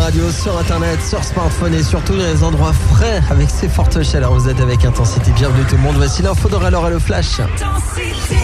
radio, sur internet, sur smartphone et sur tous les endroits frais avec ces fortes chaleurs. Vous êtes avec Intensité. Bienvenue tout le monde. Voici l'info d'Aurore, alors le flash. Intensité.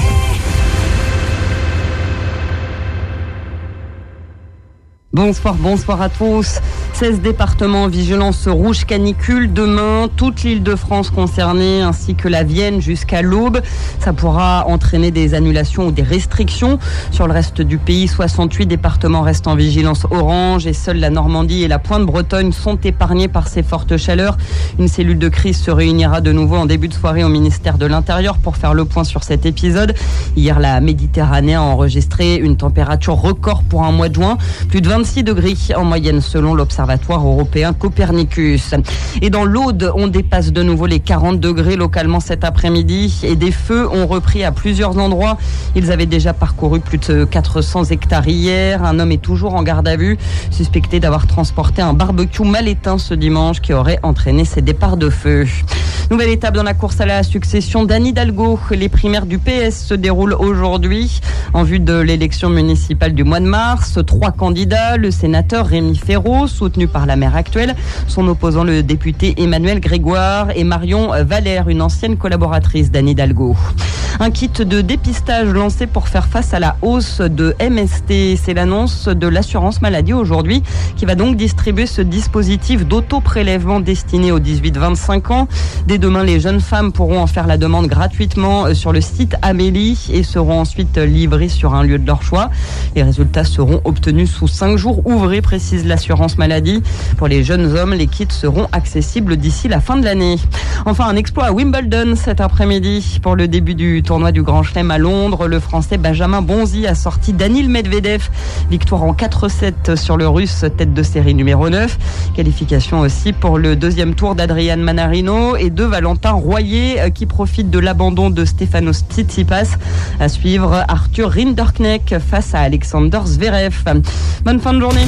Bonsoir à tous. 16 départements en vigilance rouge canicule. Demain, toute l'Île-de-France concernée ainsi que la Vienne jusqu'à l'aube. Ça pourra entraîner des annulations ou des restrictions. Sur le reste du pays, 68 départements restent en vigilance orange et seuls la Normandie et la Pointe-Bretonne sont épargnés par ces fortes chaleurs. Une cellule de crise se réunira de nouveau en début de soirée au ministère de l'Intérieur pour faire le point sur cet épisode. Hier, la Méditerranée a enregistré une température record pour un mois de juin. Plus de 26 degrés en moyenne selon l'Observatoire européen Copernicus. Et dans l'Aude, on dépasse de nouveau les 40 degrés localement cet après-midi et des feux ont repris à plusieurs endroits. Ils avaient déjà parcouru plus de 400 hectares hier. Un homme est toujours en garde à vue, suspecté d'avoir transporté un barbecue mal éteint ce dimanche qui aurait entraîné ces départs de feu. Nouvelle étape dans la course à la succession d'Anne Hidalgo. Les primaires du PS se déroulent aujourd'hui en vue de l'élection municipale du mois de mars. 3 candidats, le sénateur Rémi Féraud, soutenu par la maire actuelle, son opposant le député Emmanuel Grégoire et Marion Valère, une ancienne collaboratrice d'Anne Hidalgo. Un kit de dépistage lancé pour faire face à la hausse de MST. C'est l'annonce de l'assurance maladie aujourd'hui qui va donc distribuer ce dispositif d'auto-prélèvement destiné aux 18-25 ans. Dès demain, les jeunes femmes pourront en faire la demande gratuitement sur le site Amélie et seront ensuite livrées sur un lieu de leur choix. Les résultats seront obtenus sous 5 jours ouvrés, précise l'assurance maladie. Pour les jeunes hommes, les kits seront accessibles d'ici la fin de l'année. Enfin, un exploit à Wimbledon cet après-midi. Pour le début du tournoi du Grand Chelem à Londres, le Français Benjamin Bonzi a sorti Daniil Medvedev. Victoire en 4-7 sur le Russe, tête de série numéro 9. Qualification aussi pour le deuxième tour d'Adrian Manarino et de Valentin Royer qui profite de l'abandon de Stefanos Tsitsipas. À suivre, Arthur Rinderknecht face à Alexander Zverev. Bonne fin de journée.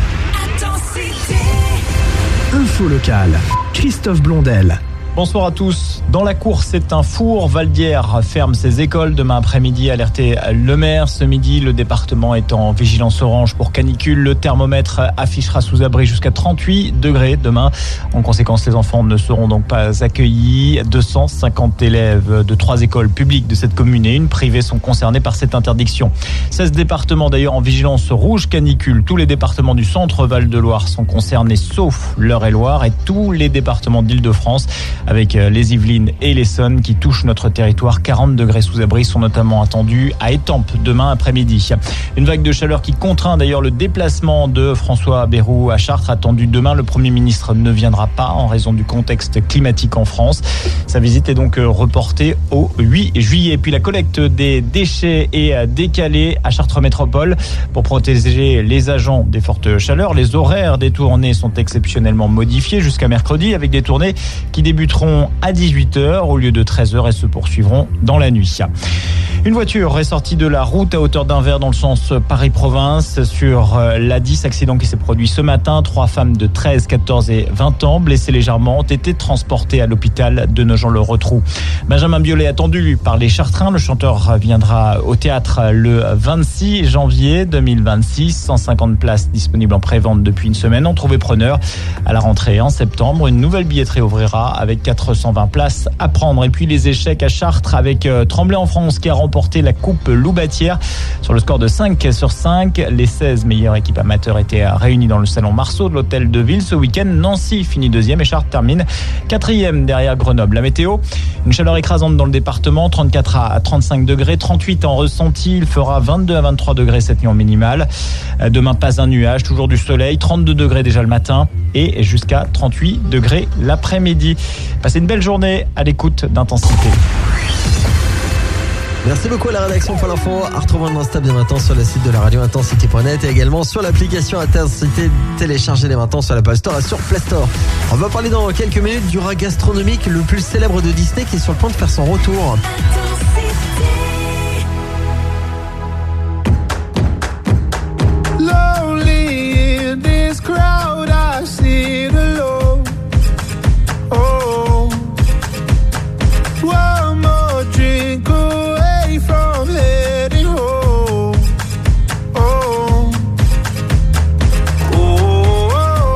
Info locale, Christophe Blondel. Bonsoir à tous. Dans la course, c'est un four. Valdière ferme ses écoles demain après-midi, alerté le maire. Ce midi, le département est en vigilance orange pour canicule. Le thermomètre affichera sous abri jusqu'à 38 degrés demain. En conséquence, les enfants ne seront donc pas accueillis. 250 élèves de 3 écoles publiques de cette commune et une privée sont concernés par cette interdiction. 16 départements d'ailleurs en vigilance rouge canicule. Tous les départements du centre Val-de-Loire sont concernés, sauf l'Eure-et-Loire et tous les départements d'Île-de-France, avec les Yvelines et l'Essonne qui touchent notre territoire. 40 degrés sous abri sont notamment attendus à Étampes demain après-midi. Une vague de chaleur qui contraint d'ailleurs le déplacement de François Bayrou à Chartres, attendu demain. Le Premier ministre ne viendra pas en raison du contexte climatique en France. Sa visite est donc reportée au 8 juillet. Puis la collecte des déchets est décalée à Chartres Métropole pour protéger les agents des fortes chaleurs. Les horaires des tournées sont exceptionnellement modifiés jusqu'à mercredi, avec des tournées qui débuteront à 18h au lieu de 13h et se poursuivront dans la nuit. Une voiture est sortie de la route à hauteur d'Anvers dans le sens Paris-Province sur l'A10. Accident qui s'est produit ce matin. 3 femmes de 13, 14 et 20 ans blessées légèrement ont été transportées à l'hôpital de Nogent-le-Rotrou. Benjamin Biolay attendu par les Chartrains. Le chanteur viendra au théâtre le 26 janvier 2026. 150 places disponibles en pré-vente depuis une semaine ont trouvé preneur. À la rentrée en septembre, une nouvelle billetterie ouvrira avec 420 places à prendre. Et puis les échecs à Chartres avec Tremblay en France qui a remporté la Coupe Loubatière sur le score de 5/5. Les 16 meilleures équipes amateurs étaient réunies dans le salon Marceau de l'Hôtel de Ville ce week-end. Nancy finit 2e et Chartres termine 4e derrière Grenoble. La météo, une chaleur écrasante dans le département, 34 à 35 degrés, 38 en ressenti. Il fera 22 à 23 degrés cette nuit en minimale. Demain, pas un nuage, toujours du soleil, 32 degrés déjà le matin et jusqu'à 38 degrés l'après-midi. Passez une belle journée à l'écoute d'Intensité. Merci beaucoup à la rédaction pour l'info. À retrouver dans Stable dès maintenant sur le site de la radio intensité.net et également sur l'application Intensité téléchargée dès maintenant sur l'Apple Store et sur Play Store. On va parler dans quelques minutes du rat gastronomique le plus célèbre de Disney qui est sur le point de faire son retour. Lonely in this crowd, I sit alone. Oh, one more drink away from heading home. Oh, oh, oh,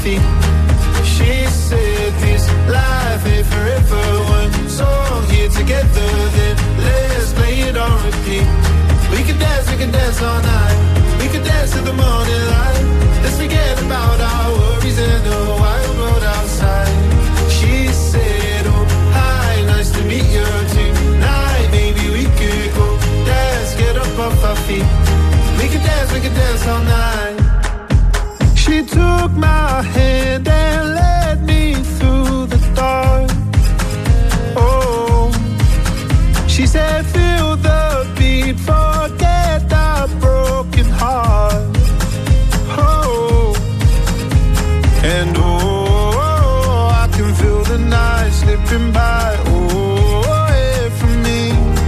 feet. She said this life ain't forever. One song here together, then let's play it on repeat. We could dance all night. We could dance to the morning light. Let's forget about our worries and the wild world outside. She said, oh, hi, nice to meet you tonight. Maybe we could go dance, get up off our feet. We could dance all night. She took my hand and led me through the dark. Oh, she said, feel the beat, forget the broken heart. Oh, and oh, I can feel the night slipping by. Oh, away from me.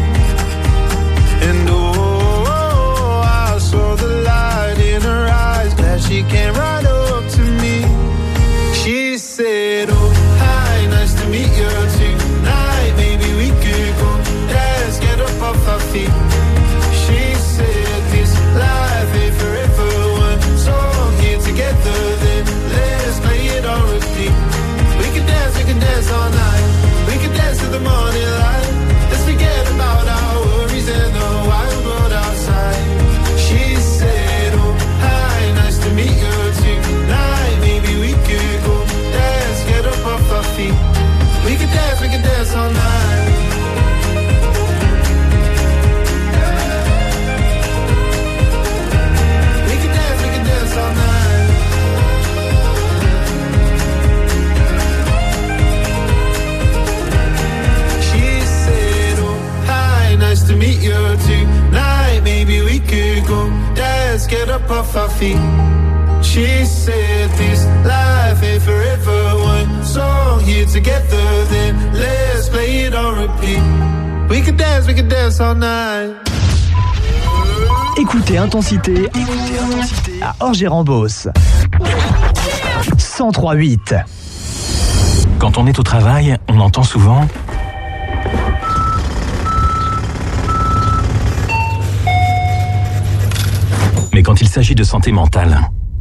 And oh, I saw the light in her eyes. Glad she came right up to me. She said, oh, hi, nice to meet you tonight. Maybe we could go dance, get up off our feet. She said this life ain't forever. One song here together, then let's play it on repeat. We can dance all night. We can dance to the morning light. Let's forget about our worries and the wild world outside. She said, oh, hi, nice to meet you tonight. Maybe we could go dance, get up off our feet. We can dance all night. We can dance all night. She said, oh, hi, nice to meet you tonight. Maybe we could go dance, get up off our feet. She said this life ain't forever. One song here together, then let's play it on repeat. We can dance all night. Écoutez Intensité à Orgé-Rambos. 103.8. Quand on est au travail, on entend souvent mais quand il s'agit de santé mentale,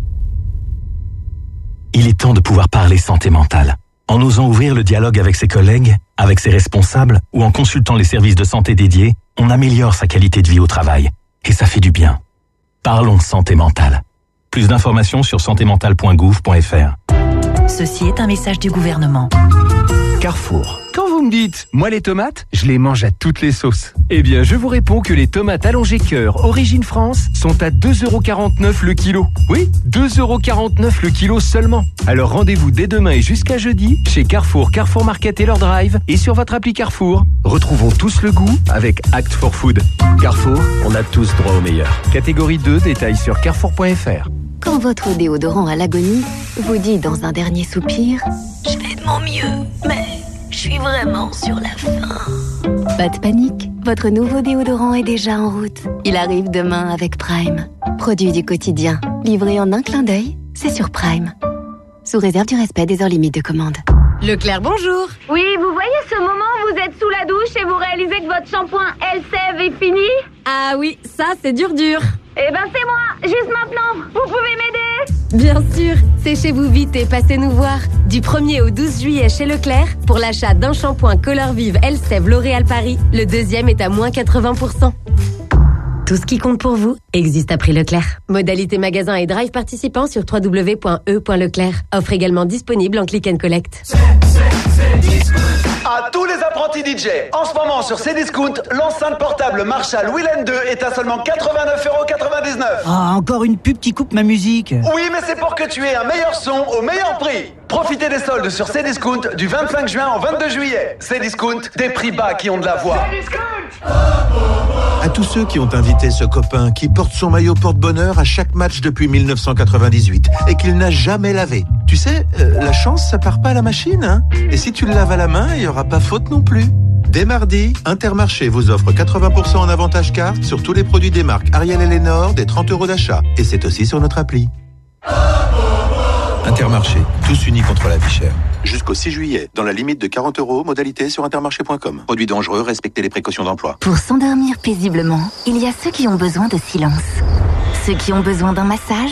il est temps de pouvoir parler santé mentale. En osant ouvrir le dialogue avec ses collègues, avec ses responsables ou en consultant les services de santé dédiés, on améliore sa qualité de vie au travail. Et ça fait du bien. Parlons santé mentale. Plus d'informations sur santémentale.gouv.fr. Ceci est un message du gouvernement. Carrefour. Quand vous me dites, moi les tomates, je les mange à toutes les sauces. Eh bien, je vous réponds que les tomates allongées cœur Origine France sont à 2,49€ le kilo. Oui, 2,49€ le kilo seulement. Alors rendez-vous dès demain et jusqu'à jeudi chez Carrefour, Carrefour Market et leur drive et sur votre appli Carrefour. Retrouvons tous le goût avec Act for Food. Carrefour, on a tous droit au meilleur. Catégorie 2, détails sur carrefour.fr. Quand votre déodorant à l'agonie vous dit dans un dernier soupir « Je fais de mon mieux, mais je suis vraiment sur la fin ». Pas de panique, votre nouveau déodorant est déjà en route. Il arrive demain avec Prime. Produit du quotidien, livré en un clin d'œil, c'est sur Prime. Sous réserve du respect des heures limites de commande. Leclerc, bonjour. Oui, vous voyez ce moment où vous êtes sous la douche et vous réalisez que votre shampoing Elseve est fini? Ah oui, ça c'est dur. Eh ben c'est moi, juste maintenant. Vous pouvez m'aider? Bien sûr, séchez-vous vite et passez nous voir. Du 1er au 12 juillet chez Leclerc, pour l'achat d'un shampoing Color Vive Elseve L'Oréal Paris, le deuxième est à moins 80%. Tout ce qui compte pour vous existe à prix Leclerc. Modalité magasin et drive participant sur www.e.leclerc. Offre également disponible en click and collect. À tous les apprentis DJ, en ce moment sur Cdiscount, l'enceinte portable Marshall Willen 2 est à seulement 89,99€. Ah, encore une pub qui coupe ma musique. Oui, mais c'est pour que tu aies un meilleur son au meilleur prix. Profitez des soldes sur Cdiscount du 25 juin au 22 juillet. Cdiscount, des prix bas qui ont de la voix. À tous ceux qui ont invité ce copain qui porte son maillot porte-bonheur à chaque match depuis 1998 et qu'il n'a jamais lavé. Tu sais, la chance, ça part pas à la machine, hein. Et si tu le laves à la main, il n'y aura pas faute non plus. Dès mardi, Intermarché vous offre 80% en avantage carte sur tous les produits des marques Ariel et Lénore, des 30€ d'achat. Et c'est aussi sur notre appli. Intermarché, tous unis contre la vie chère. Jusqu'au 6 juillet, dans la limite de 40€, modalité sur intermarché.com. Produits dangereux, respectez les précautions d'emploi. Pour s'endormir paisiblement, il y a ceux qui ont besoin de silence. Ceux qui ont besoin d'un massage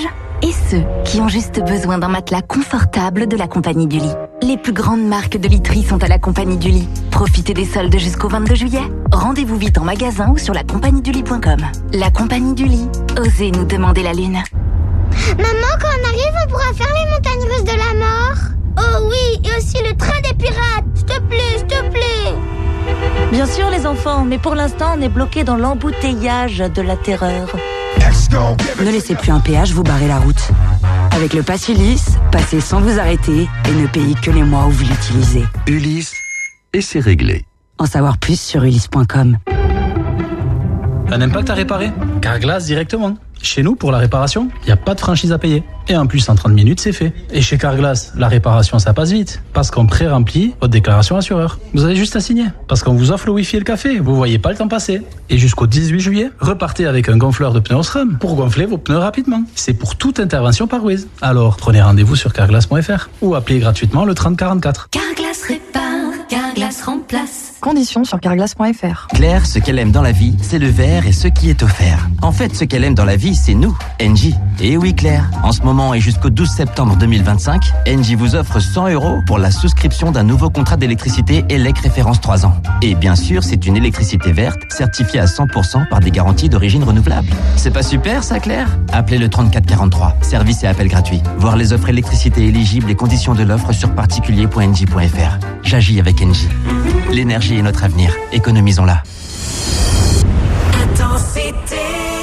et ceux qui ont juste besoin d'un matelas confortable de la Compagnie du Lit. Les plus grandes marques de literie sont à la Compagnie du Lit. Profitez des soldes jusqu'au 22 juillet. Rendez-vous vite en magasin ou sur lacompagniedulit.com. La Compagnie du Lit. Osez nous demander la lune. Maman, quand on arrive, on pourra faire les montagnes russes de la mort. Oh oui, et aussi le train des pirates. S'il te plaît, s'il te plaît. Bien sûr les enfants, mais pour l'instant on est bloqué dans l'embouteillage de la terreur. Ne laissez plus un péage vous barrer la route. Avec le pass Ulysse, passez sans vous arrêter et ne payez que les mois où vous l'utilisez. Ulysse, et c'est réglé. En savoir plus sur ulysse.com. Un impact à réparer? Carglass directement. Chez nous, pour la réparation, il n'y a pas de franchise à payer. Et en plus, en 30 minutes, c'est fait. Et chez Carglass, la réparation, ça passe vite. Parce qu'on pré-remplit votre déclaration assureur. Vous avez juste à signer. Parce qu'on vous offre le Wi-Fi et le café. Vous voyez pas le temps passer. Et jusqu'au 18 juillet, repartez avec un gonfleur de pneus Osram pour gonfler vos pneus rapidement. C'est pour toute intervention par Waze. Alors, prenez rendez-vous sur carglass.fr ou appelez gratuitement le 3044. Carglass répare, Carglass remplace. Conditions sur carglass.fr. Claire, ce qu'elle aime dans la vie, c'est le verre et ce qui est offert. En fait, ce qu'elle aime dans la vie, c'est nous, Engie. Et oui, Claire, en ce moment et jusqu'au 12 septembre 2025, Engie vous offre 100 € pour la souscription d'un nouveau contrat d'électricité ELEC référence 3 ans. Et bien sûr, c'est une électricité verte, certifiée à 100% par des garanties d'origine renouvelable. C'est pas super, ça, Claire? Appelez le 3443. Service et appel gratuit. Voir les offres électricité éligibles et conditions de l'offre sur particulier.engie.fr. J'agis avec Engie. L'énergie est notre avenir. Économisons-la. Intensité.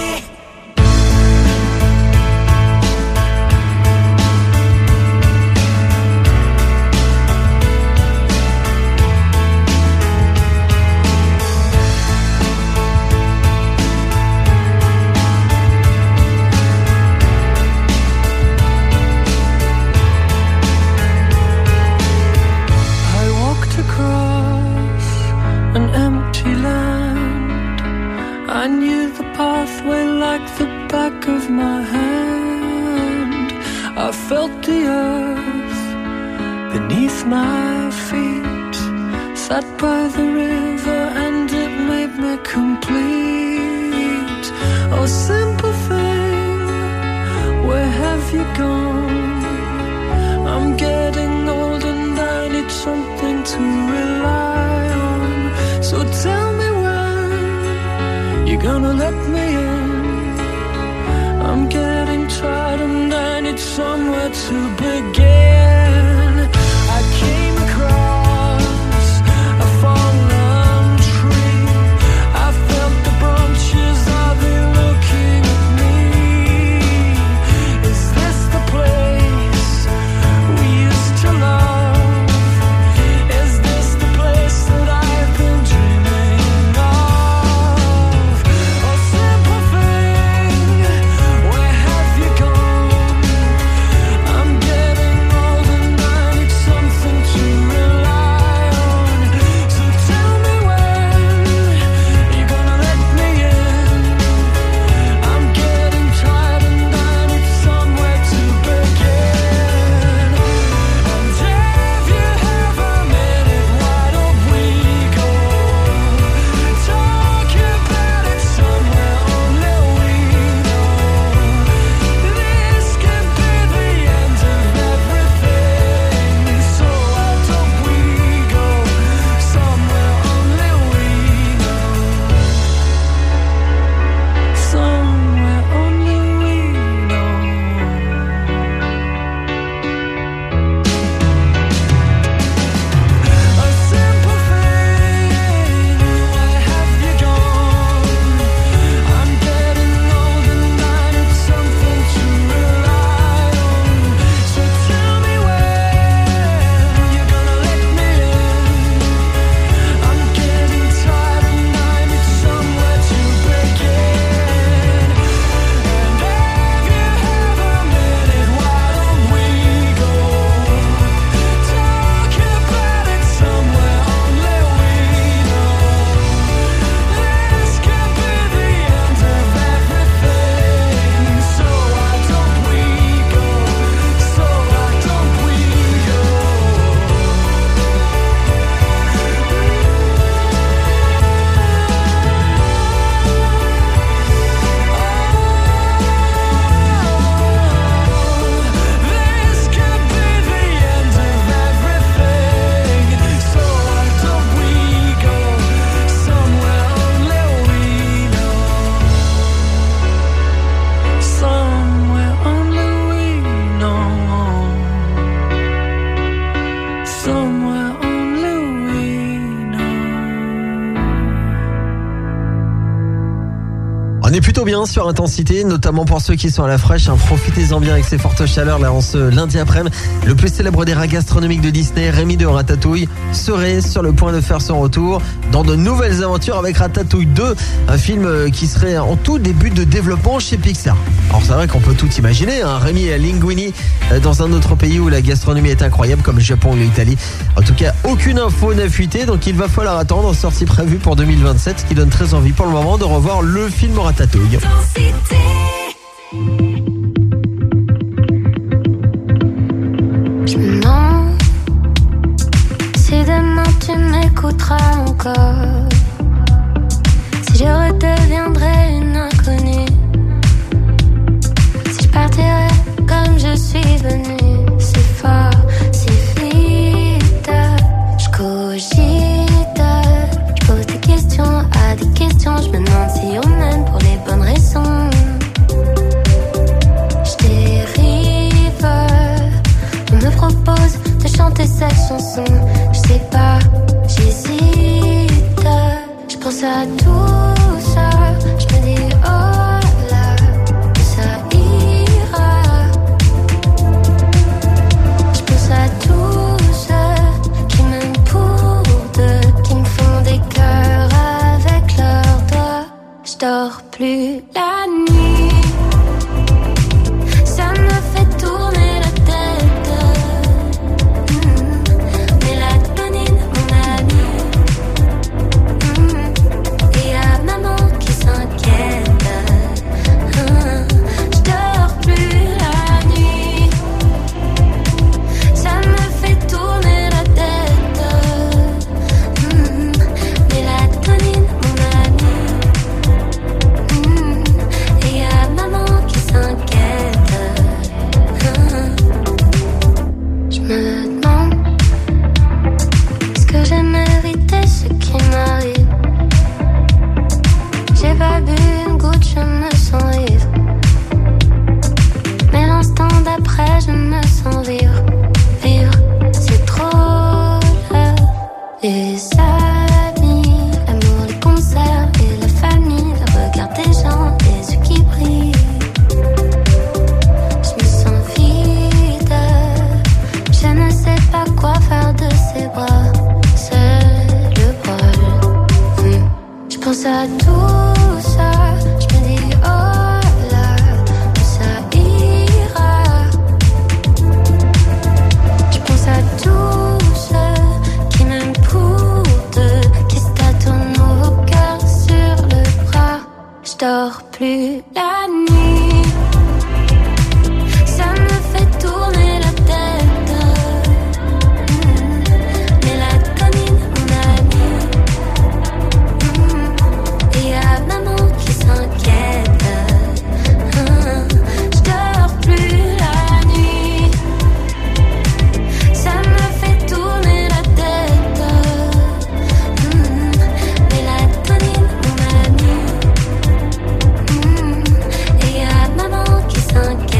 I knew the pathway like the back of my hand. I felt the earth beneath my feet. Sat by the river and it made me complete. Oh, simple thing, where have you gone? I'm getting old and I need something to rely on. So tell me you're gonna let me in. I'm getting tired and I need somewhere to begin. I came across a fallen tree. I felt the branches, are they looking at me? Is this the place we used to love? Is this the place that I've been dreaming of? Where have you gone? I'm getting old. On est plutôt bien sur Intensité, notamment pour ceux qui sont à la fraîche. Profitez-en bien avec ces fortes chaleurs là en ce lundi après-midi. Le plus célèbre des rats gastronomiques de Disney, Rémi de Ratatouille, serait sur le point de faire son retour dans de nouvelles aventures avec Ratatouille 2, un film qui serait en tout début de développement chez Pixar. Alors c'est vrai qu'on peut tout imaginer, hein. Rémi Linguini dans un autre pays où la gastronomie est incroyable comme le Japon ou l'Italie. En tout cas, aucune info n'a fuité, donc il va falloir attendre. Sortie prévue pour 2027, ce qui donne très envie pour le moment de revoir le film Ratatouille. Je me demande si demain tu m'écouteras encore, si je redeviendrai une inconnue, si je partirai comme je suis venue, si fort, si vite, je cogite, je pose des questions à des questions, je me demande si on m'aime pour les bonnes raisons. Je dérive, on me propose de chanter cette chanson, je sais pas, j'hésite, je pense à tout ça, je me dis oh là, que ça ira, je pense à tous ceux qui m'aiment pour deux, qui me font des cœurs avec leurs doigts, je dors plus la nuit, ça me fait tourner la tête, mélatonine mon ami, et y'a maman qui s'inquiète, je dors plus la nuit, ça me fait tourner la tête, mélatonine mon ami, et y'a maman qui s'inquiète, je me demande, est-ce que j'ai mérité ce qui m'arrive? J'ai pas bu une goutte, je me sens ivre, mais l'instant d'après je me sens vivre, vivre, c'est trop là. Les amis, l'amour, les concerts et la famille, le regard des gens, les yeux qui brillent, je me sens vide, je ne sais pas quoi faire de ces bras, c'est le bol. Je pense à tout ça, je me dis oh là, que ça ira, je pense à tous ceux qui m'aiment pour deux, qui se tâtonnent au cœur sur le bras, je dors plus la nuit, ça me fait tourner la tête, mélatonine mon ami, et y'a maman qui s'inquiète, je dors plus la nuit, ça me fait tourner la tête, mélatonine mon ami, et y'a maman qui s'inquiète.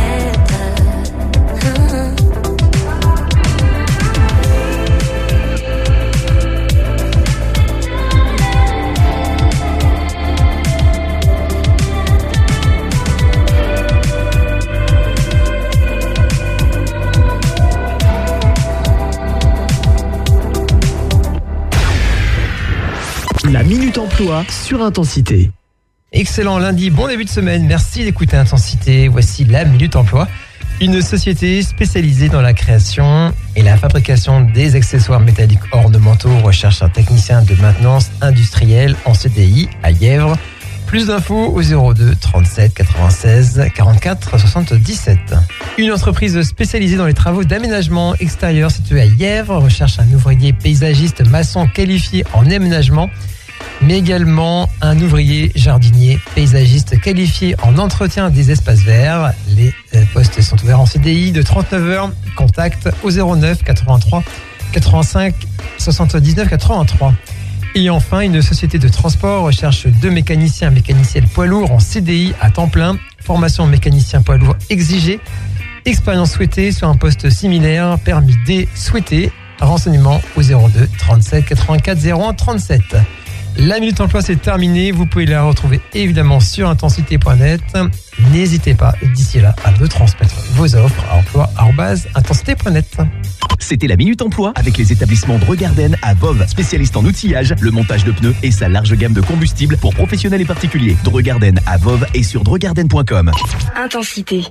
La Minute Emploi sur Intensité. Excellent lundi, bon début de semaine, merci d'écouter Intensité. Voici la Minute Emploi, une société spécialisée dans la création et la fabrication des accessoires métalliques ornementaux recherche un technicien de maintenance industrielle en CDI à Yèvres. Plus d'infos au 02 37 96 44 77. Une entreprise spécialisée dans les travaux d'aménagement extérieur située à Yèvres recherche un ouvrier paysagiste maçon qualifié en aménagement, mais également un ouvrier jardinier paysagiste qualifié en entretien des espaces verts. Les postes sont ouverts en CDI de 39 heures. Contact au 09 83 85 79 83. Et enfin, une société de transport recherche 2 mécaniciens, mécaniciennes poids lourds en CDI à temps plein. Formation mécanicien poids lourd exigée. Expérience souhaitée sur un poste similaire. Permis D souhaité. Renseignements au 02 37 84 01 37. La Minute Emploi, c'est terminé. Vous pouvez la retrouver évidemment sur intensité.net. N'hésitez pas, d'ici là, à me transmettre vos offres à emploi@intensité.net. C'était la Minute Emploi avec les établissements Dregarden à Vov, spécialiste en outillage, le montage de pneus et sa large gamme de combustibles pour professionnels et particuliers. Dregarden à Vov et sur dregarden.com. Intensité.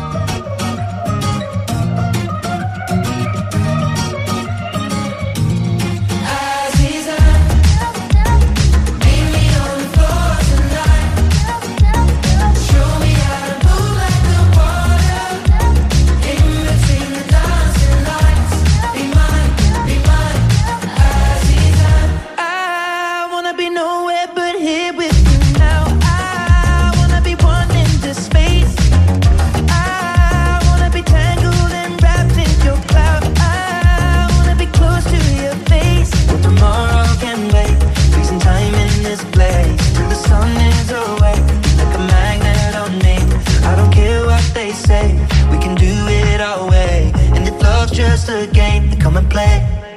Just a game to come and play.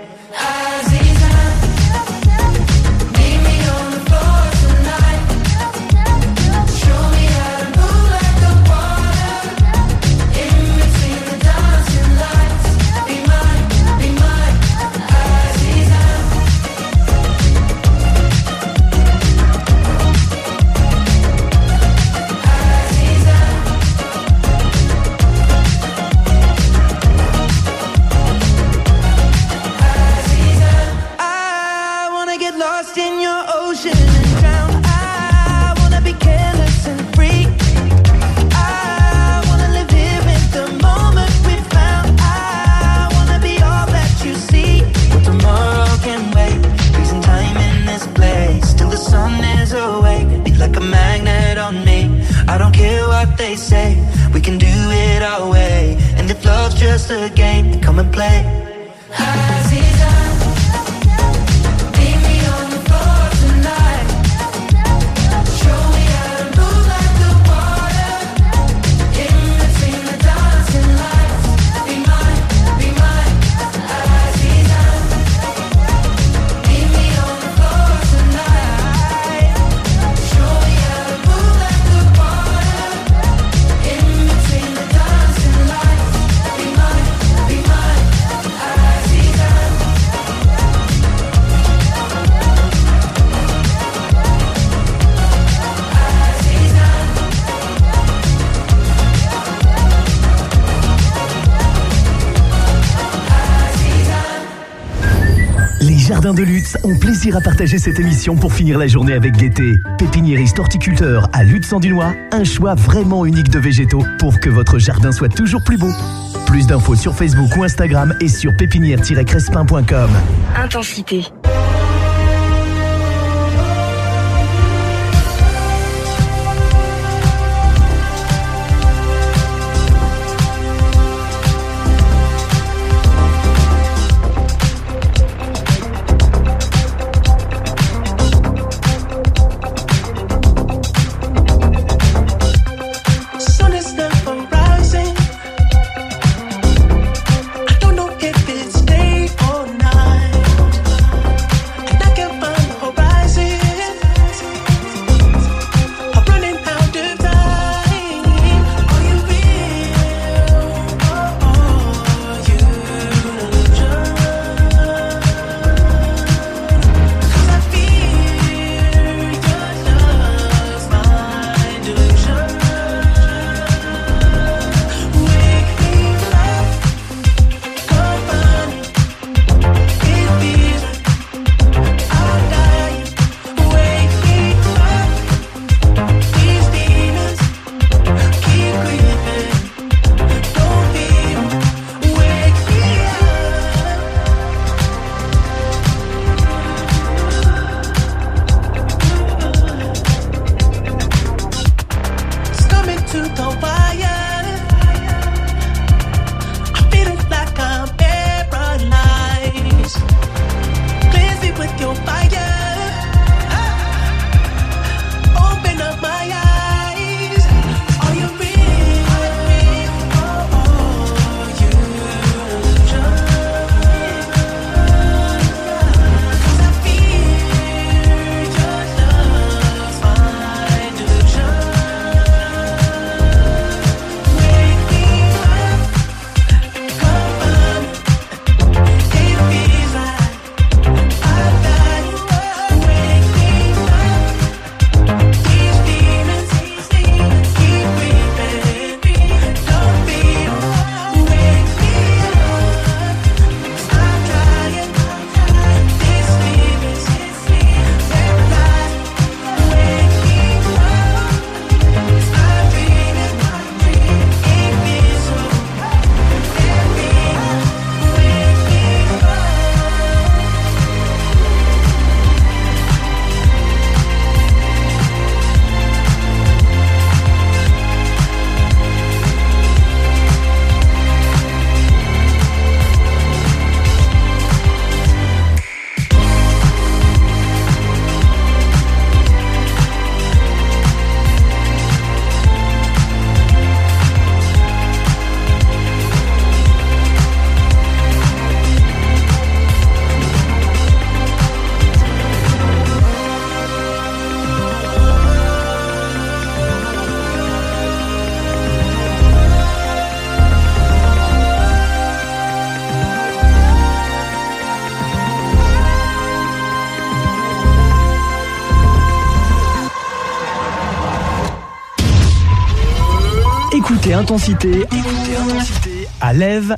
Just a game, come and play. Jardins de Lutz ont plaisir à partager cette émission pour finir la journée avec gaieté. Pépiniériste horticulteur à Lutz-en-Dunois, un choix vraiment unique de végétaux pour que votre jardin soit toujours plus beau. Plus d'infos sur Facebook ou Instagram et sur pépinière-crespin.com. Intensité. I don't know if it's day or night. Écoutez Intensité à l'Ève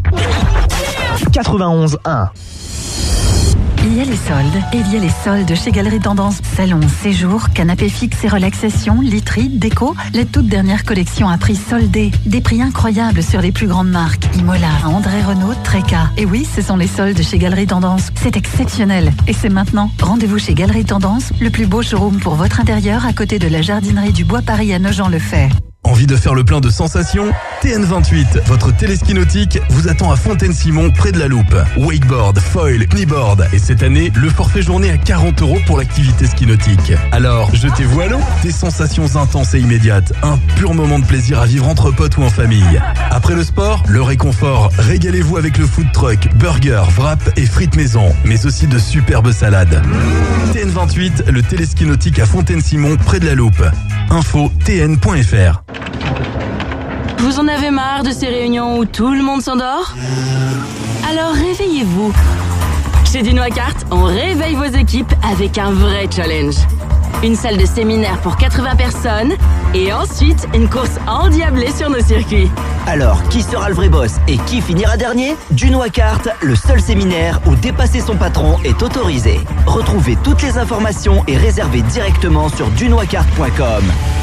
91.1. Il y a les soldes, et il y a les soldes chez Galeries Tendance. Salon, séjour, canapé fixe et relaxation, literie, déco, la toute dernière collection à prix soldé. Des prix incroyables sur les plus grandes marques. Imola, André Renault, Treka. Et oui, ce sont les soldes chez Galeries Tendance. C'est exceptionnel. Et c'est maintenant. Rendez-vous chez Galeries Tendance, le plus beau showroom pour votre intérieur à côté de la jardinerie du Bois Paris à Nogent-le-Fait. Envie de faire le plein de sensations ? TN28, votre téléski nautique, vous attend à Fontaine-Simon, près de la Loupe. Wakeboard, foil, kneeboard. Et cette année, le forfait journée à 40 € pour l'activité ski nautique. Alors, jetez-vous à l'eau. Des sensations intenses et immédiates. Un pur moment de plaisir à vivre entre potes ou en famille. Après le sport, le réconfort. Régalez-vous avec le food truck, burger, wrap et frites maison. Mais aussi de superbes salades. TN28, le téléski nautique à Fontaine-Simon, près de la Loupe. Info tn.fr. Vous en avez marre de ces réunions où tout le monde s'endort ? Alors réveillez-vous. Chez Dunois-Cart, on réveille vos équipes avec un vrai challenge. Une salle de séminaire pour 80 personnes et ensuite une course endiablée sur nos circuits. Alors, qui sera le vrai boss et qui finira dernier ? Dunois-Cart, le seul séminaire où dépasser son patron est autorisé. Retrouvez toutes les informations et réservez directement sur dunoiscart.com.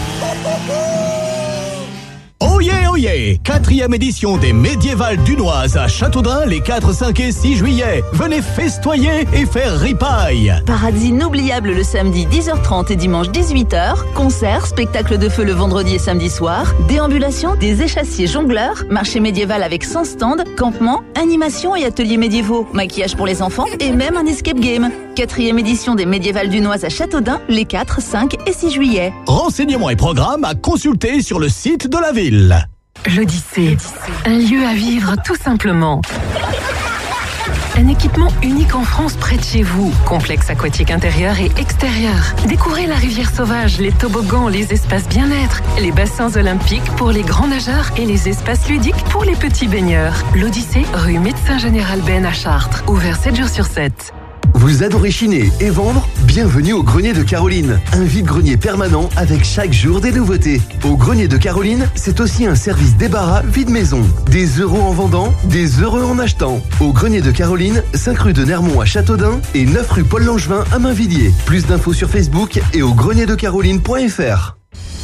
Oh yeah, 4e édition des Médiévales Dunoises à Châteaudun les 4, 5 et 6 juillet. Venez festoyer et faire ripaille. Parades inoubliables le samedi 10h30 et dimanche 18h. Concerts, spectacles de feu le vendredi et samedi soir. Déambulation, des échassiers jongleurs. Marché médiéval avec 100 stands. Campement, animation et ateliers médiévaux. Maquillage pour les enfants et même un escape game. 4e édition des Médiévales Dunoises à Châteaudun les 4, 5 et 6 juillet. Renseignements et programmes à consulter sur le site de la ville. L'Odyssée, un lieu à vivre tout simplement. Un équipement unique en France près de chez vous. Complexe aquatique intérieur et extérieur. Découvrez la rivière sauvage, les toboggans, les espaces bien-être, les bassins olympiques pour les grands nageurs et les espaces ludiques pour les petits baigneurs. L'Odyssée, rue Médecin Général Ben à Chartres. Ouvert 7 jours sur 7. Vous adorez chiner et vendre ? Bienvenue au Grenier de Caroline. Un vide-grenier permanent avec chaque jour des nouveautés. Au Grenier de Caroline, c'est aussi un service débarras vide-maison. Des euros en vendant, des heureux en achetant. Au Grenier de Caroline, 5 rue de Nermont à Châteaudun et 9 rue Paul Langevin à Mainvilliers. Plus d'infos sur Facebook et au grenierdecaroline.fr.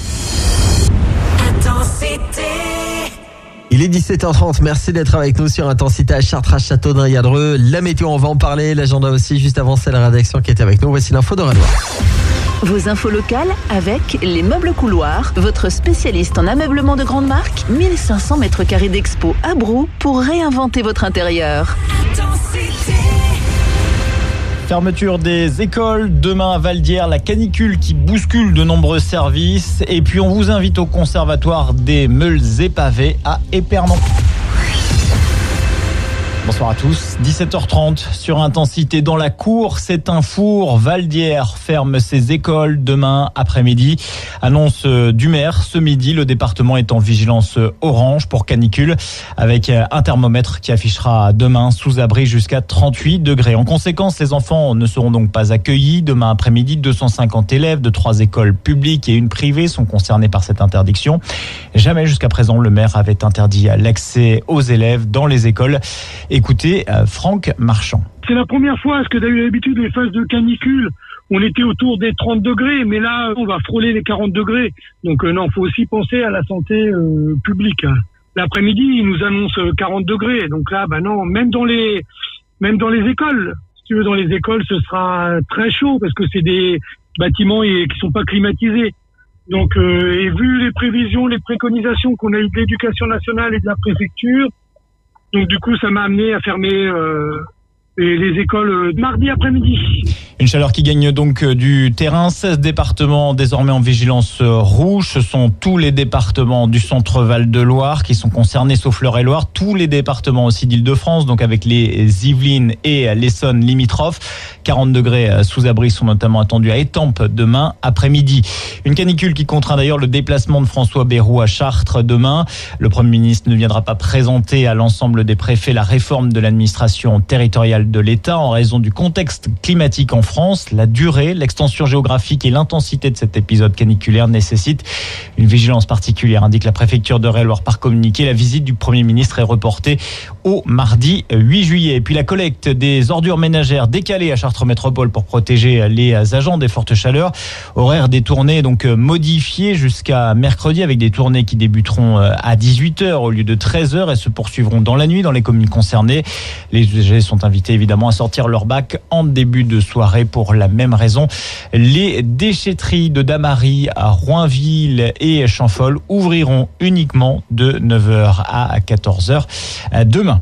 Intensité. Il est 17h30, merci d'être avec nous sur Intensité à Chartres, à Châteaudun et à Dreux. La météo, on va en parler, l'agenda aussi, juste avant c'est la rédaction qui était avec nous. Voici l'info de Renoir. Vos infos locales avec les Meubles Couloirs, votre spécialiste en ameublement de grande marque. 1500 mètres carrés d'expo à Brou pour réinventer votre intérieur. Fermeture des écoles, demain à Valdière, la canicule qui bouscule de nombreux services. Et puis on vous invite au conservatoire des Meules et Pavés à Épernon. Bonsoir à tous, 17h30 sur Intensité dans la cour, c'est un four. Valdière ferme ses écoles demain après-midi. Annonce du maire ce midi, le département est en vigilance orange pour canicule avec un thermomètre qui affichera demain sous abri jusqu'à 38 degrés. En conséquence, les enfants ne seront donc pas accueillis. Demain après-midi, 250 élèves de 3 écoles publiques et une privée sont concernés par cette interdiction. Jamais jusqu'à présent, le maire avait interdit l'accès aux élèves dans les écoles. Écoutez Franck Marchand. C'est la première fois, parce que d'habitude, les phases de canicule, on était autour des 30 degrés, mais là, on va frôler les 40 degrés. Donc non, faut aussi penser à la santé publique. L'après-midi, ils nous annoncent 40 degrés. Donc là, non, même dans les écoles, si tu veux, dans les écoles, ce sera très chaud, parce que c'est des bâtiments qui sont pas climatisés. Donc, et vu les prévisions, les préconisations qu'on a eues de l'Éducation nationale et de la préfecture, donc du coup, ça m'a amené à fermer les écoles mardi après-midi. Une chaleur qui gagne donc du terrain. 16 départements désormais en vigilance rouge. Ce sont tous les départements du centre Val-de-Loire qui sont concernés, sauf l'Eure-et-Loire. Tous les départements aussi d'Île-de-France, donc avec les Yvelines et l'Essonne limitrophes. 40 degrés sous abri sont notamment attendus à Étampes demain après-midi. Une canicule qui contraint d'ailleurs le déplacement de François Bayrou à Chartres demain. Le Premier ministre ne viendra pas présenter à l'ensemble des préfets la réforme de l'administration territoriale de l'État en raison du contexte climatique en France. La durée, l'extension géographique et l'intensité de cet épisode caniculaire nécessitent une vigilance particulière, indique la préfecture d'Eure-et-Loir par communiqué. La visite du Premier ministre est reportée au mardi 8 juillet. Et puis la collecte des ordures ménagères décalée à Chartres Métropole pour protéger les agents des fortes chaleurs. Horaire des tournées donc modifié jusqu'à mercredi avec des tournées qui débuteront à 18h au lieu de 13h et se poursuivront dans la nuit dans les communes concernées. Les usagers sont invités évidemment à sortir leur bac en début de soirée pour la même raison. Les déchetteries de Damary à Roinville et Champfol ouvriront uniquement de 9h à 14h demain.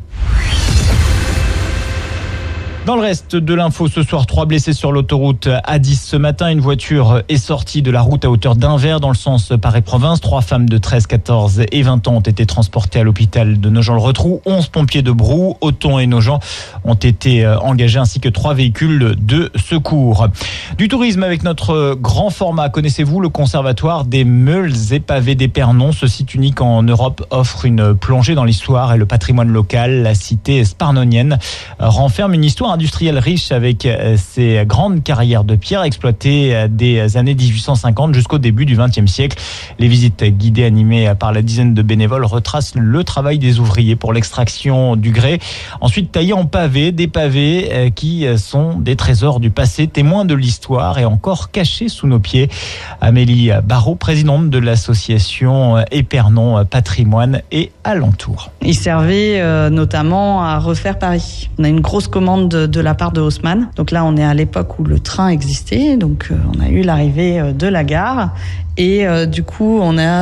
Dans le reste de l'info ce soir, 3 blessés sur l'autoroute A10 ce matin. Une voiture est sortie de la route à hauteur d'Anvers dans le sens Paris-Province. 3 femmes de 13, 14 et 20 ans ont été transportées à l'hôpital de Nogent-le-Rotrou. 11 pompiers de Brou, Auton et Nogent ont été engagés ainsi que 3 véhicules de secours. Du tourisme avec notre grand format. Connaissez-vous le conservatoire des Meules et Pavés d'Épernon? Ce site unique en Europe offre une plongée dans l'histoire et le patrimoine local. La cité sparnonienne renferme une histoire industrielle riche avec ses grandes carrières de pierre exploitées des années 1850 jusqu'au début du XXe siècle. Les visites guidées animées par la dizaine de bénévoles retracent le travail des ouvriers pour l'extraction du grès. Ensuite, taillés en pavés, des pavés qui sont des trésors du passé, témoins de l'histoire et encore cachés sous nos pieds. Amélie Barraud, présidente de l'association Épernon Patrimoine et Alentour. Il servait notamment à refaire Paris. On a une grosse commande de la part de Haussmann. Donc là, on est à l'époque où le train existait. Donc on a eu l'arrivée de la gare. Et du coup, on a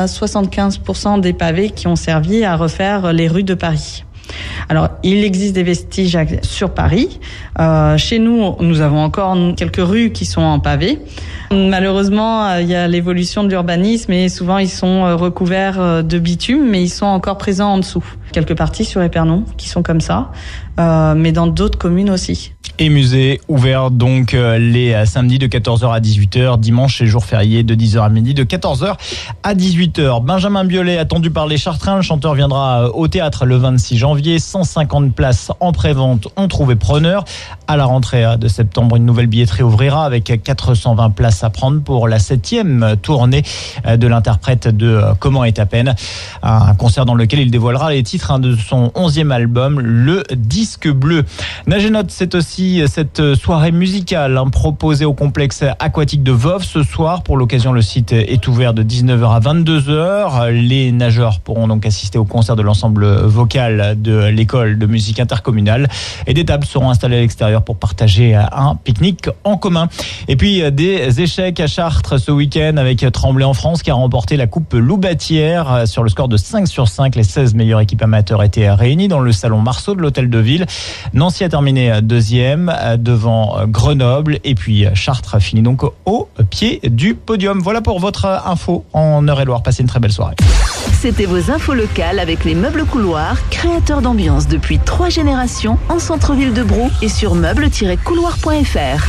75% des pavés qui ont servi à refaire les rues de Paris. Alors, il existe des vestiges sur Paris. Chez nous, nous avons encore quelques rues qui sont en pavé. Malheureusement, il y a l'évolution de l'urbanisme et souvent ils sont recouverts de bitume, mais ils sont encore présents en dessous. Quelques parties sur Épernon qui sont comme ça, mais dans d'autres communes aussi. Et musée ouvert donc les samedis de 14h à 18h, dimanche et jours fériés de 10h à midi, de 14h à 18h. Benjamin Biolay, attendu par les Chartrains, le chanteur viendra au théâtre le 26 janvier. 150 places en pré-vente ont trouvé preneur. À la rentrée de septembre, une nouvelle billetterie ouvrira avec 420 places à prendre pour la 7e tournée de l'interprète de Comment est à peine. Un concert dans lequel il dévoilera les titres de son 11e album, Le Disque Bleu. Nagénote, c'est aussi cette soirée musicale proposée au complexe aquatique de Voves ce soir. Pour l'occasion, le site est ouvert de 19h à 22h. Les nageurs pourront donc assister au concert de l'ensemble vocal de l'école de musique intercommunale et des tables seront installées à l'extérieur pour partager un pique-nique en commun. Et puis des échecs à Chartres ce week-end avec Tremblay en France qui a remporté la coupe Loubatière sur le score de 5/5. Les 16 meilleures équipes amateurs étaient réunies dans le salon Marceau de l'hôtel de ville. Nancy a terminé 2e devant Grenoble et puis Chartres finit donc au pied du podium. Voilà pour votre info en Eure-et-Loir. Passez une très belle soirée. C'était vos infos locales avec les meubles couloirs, créateurs d'ambiance depuis 3 générations en centre-ville de Brou et sur meubles-couloir.fr.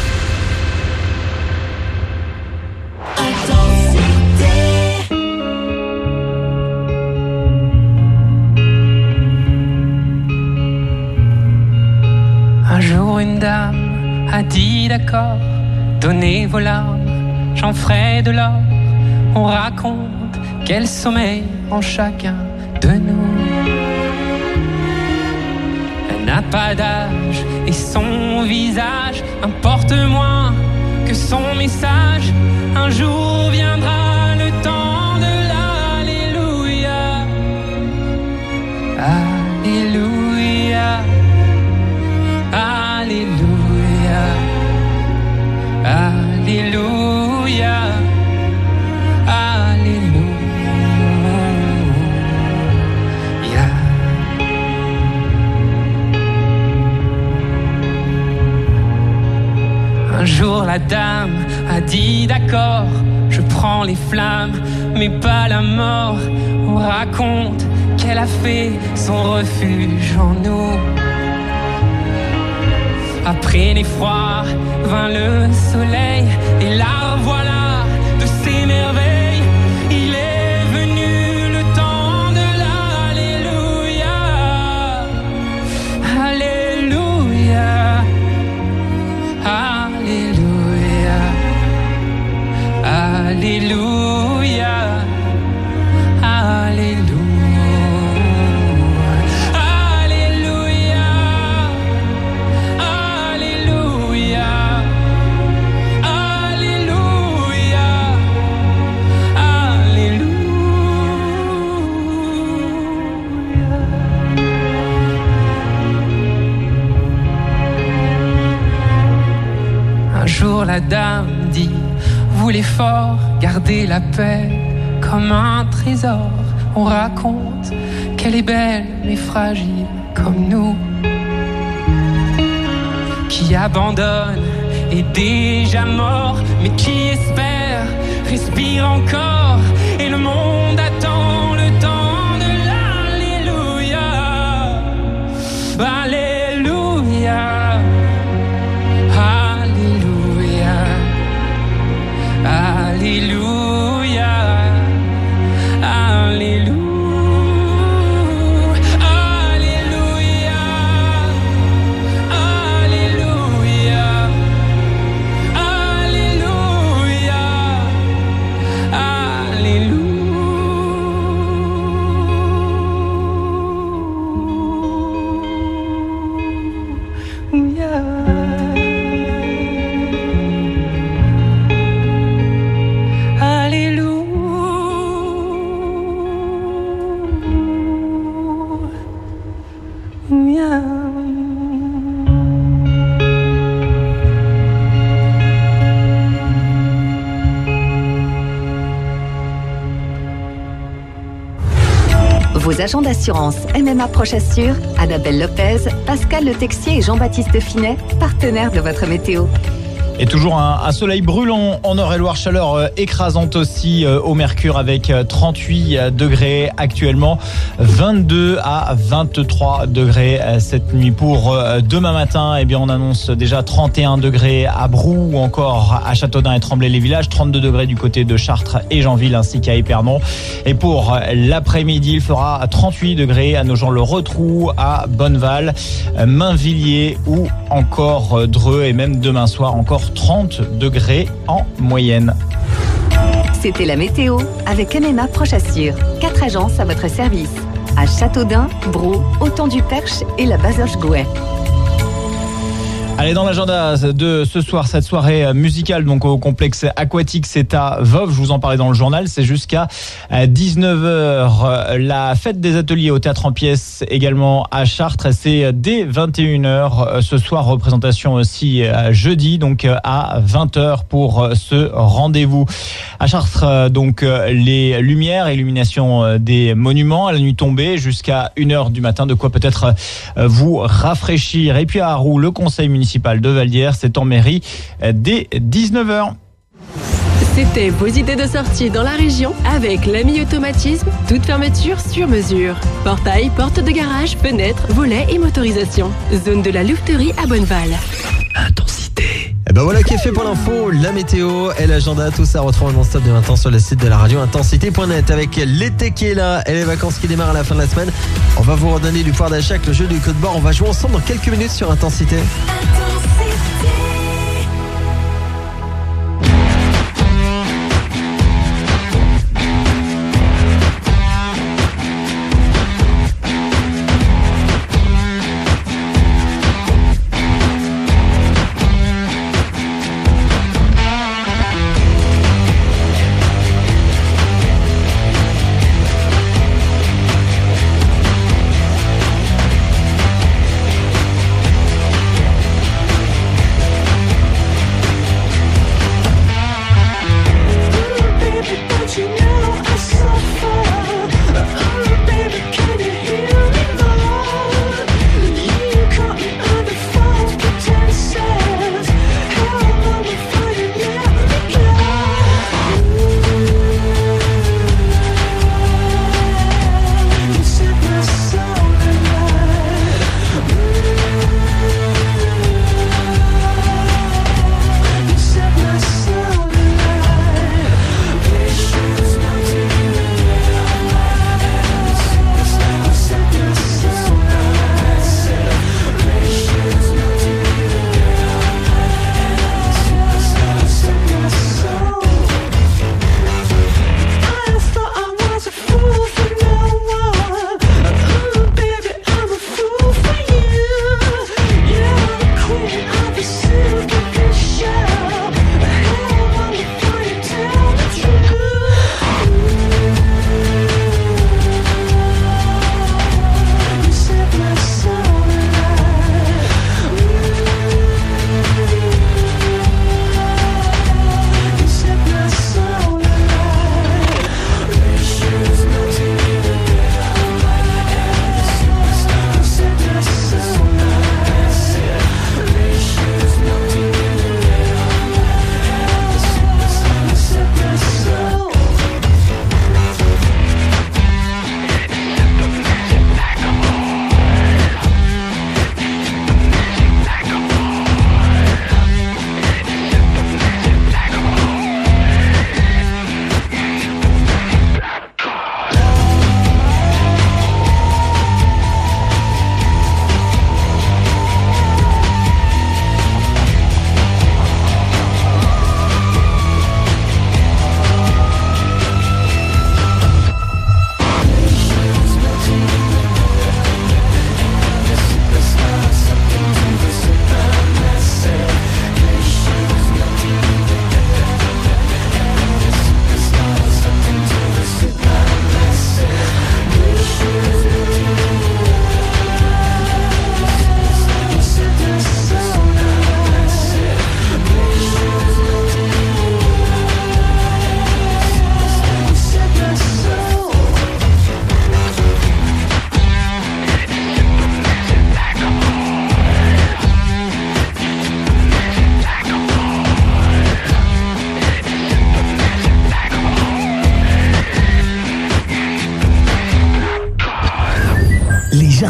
Un jour une dame a dit d'accord, donnez vos larmes, j'en ferai de l'or. On raconte quel sommeil en chacun de nous. Elle n'a pas d'âge et son visage importe moins que son message. Un jour viendra le temps de l'Alléluia. Alléluia. Alléluia, Alléluia, Alléluia. Un jour la dame a dit d'accord, je prends les flammes, mais pas la mort. On raconte qu'elle a fait son refuge en nous. Après l'effroi vint le soleil et la voilà de ses merveilles. Il est venu le temps de l'Alléluia. Alléluia. Alléluia. Alléluia, Alléluia. Un jour la dame dit, voulez fort garder la paix comme un trésor. On raconte qu'elle est belle mais fragile comme nous, qui abandonne est déjà mort, mais qui espère respire encore, et le monde attend le temps de l'Alléluia. Alléluia, Alléluia, Alléluia, Alléluia. Vos agents d'assurance MMA Proche Assure, Annabelle Lopez, Pascal Le Texier et Jean-Baptiste Finet, partenaires de votre météo. Et toujours un soleil brûlant en Eure-et-Loire, chaleur écrasante aussi au mercure avec 38 degrés actuellement, 22 à 23 degrés cette nuit. Pour demain matin, eh bien on annonce déjà 31 degrés à Brou ou encore à Châteaudun et Tremblay-les-Villages, 32 degrés du côté de Chartres et Janville ainsi qu'à Épernon. Et pour l'après-midi, il fera 38 degrés à Nogent-le-Rotrou, à Bonneval, Mainvilliers ou encore Dreux, et même demain soir encore 30 degrés en moyenne. C'était la météo avec MMA Proche Assure. 4 agences à votre service. À Châteaudun, Brou, Auton-du-Perche et la Bazoche-Gouet. Allez, dans l'agenda de ce soir, cette soirée musicale donc au complexe aquatique, c'est à Voves, je vous en parlais dans le journal, c'est jusqu'à 19h. La fête des ateliers au théâtre en pièces également à Chartres, c'est dès 21h ce soir, représentation aussi jeudi donc à 20h pour ce rendez-vous. À Chartres donc les lumières, illumination des monuments à la nuit tombée jusqu'à 1h du matin, de quoi peut-être vous rafraîchir. Et puis à Roux, le conseil municipal de Valdières, c'est en mairie dès 19h. C'était vos idées de sortie dans la région avec l'Ami Automatisme, toute fermeture sur mesure. Portail, porte de garage, fenêtres, volets et motorisation. Zone de la louveterie à Bonneval. Intensité. Et ben voilà qui est fait pour l'info, la météo et l'agenda, tout ça retrouve non-stop de maintenant sur le site de la radio intensité.net avec l'été qui est là et les vacances qui démarrent à la fin de la semaine. On va vous redonner du pouvoir d'achat avec le jeu du code barre. On va jouer ensemble dans quelques minutes sur Intensité.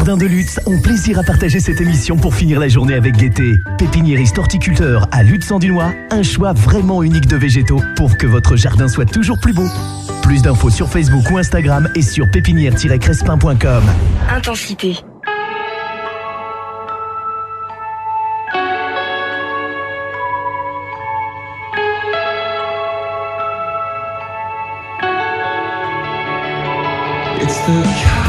jardins de Lutz ont plaisir à partager cette émission pour finir la journée avec gaieté. Pépiniériste horticulteur à Lutz-en-Dunois, un choix vraiment unique de végétaux pour que votre jardin soit toujours plus beau. Plus d'infos sur Facebook ou Instagram et sur pépinière-crespin.com. Intensité. It's the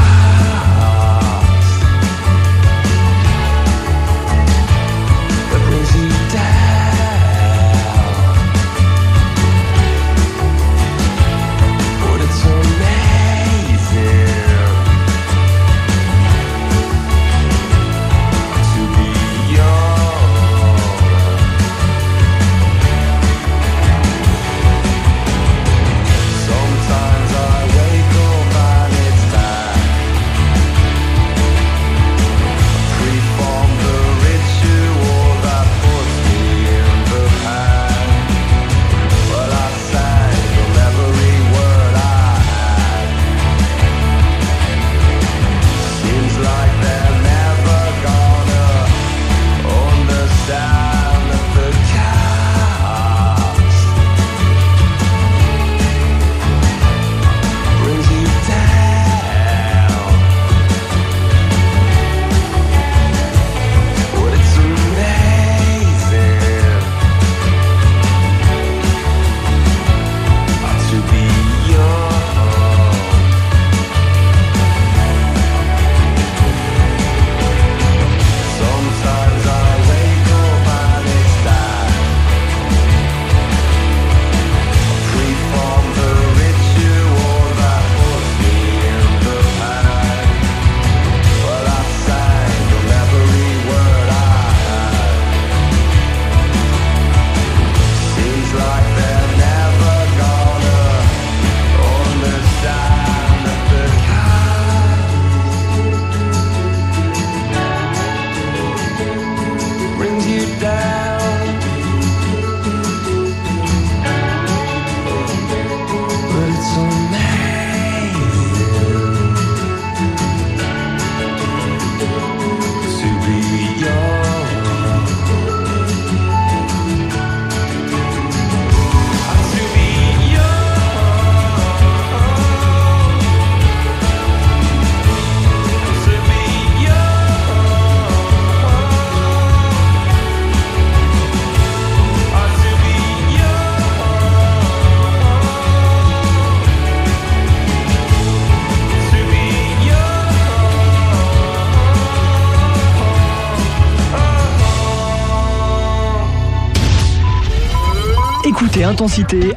Écoutez Intensité